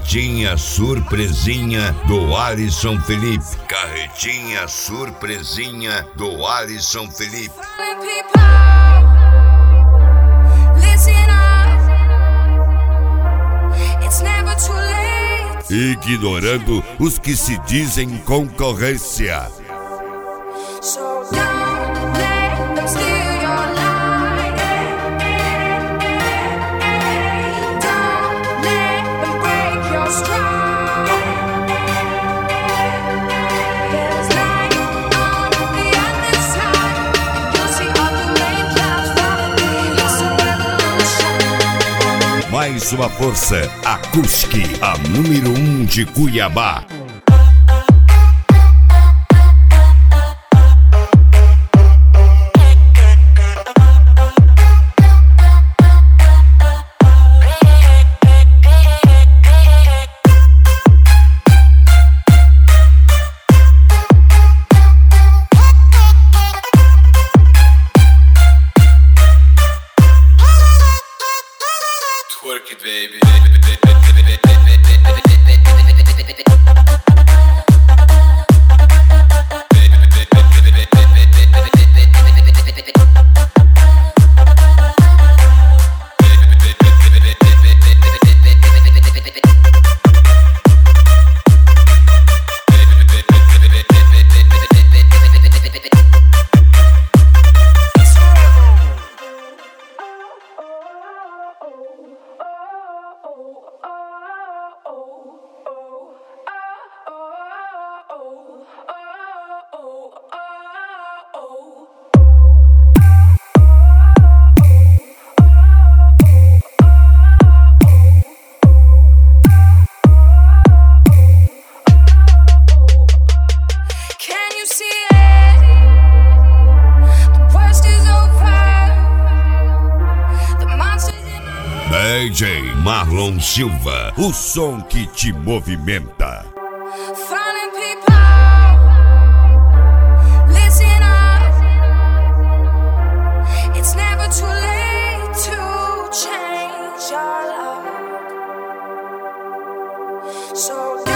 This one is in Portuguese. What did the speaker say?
Carretinha surpresinha do Alisson Felipe. Carretinha surpresinha do Alisson Felipe. Ignorando os que se dizem concorrência. Mais uma força, a Cusque, a número 1 de Cuiabá. Work it, baby. DJ Marlon Silva, o som que te movimenta. It's never too late to change your love. So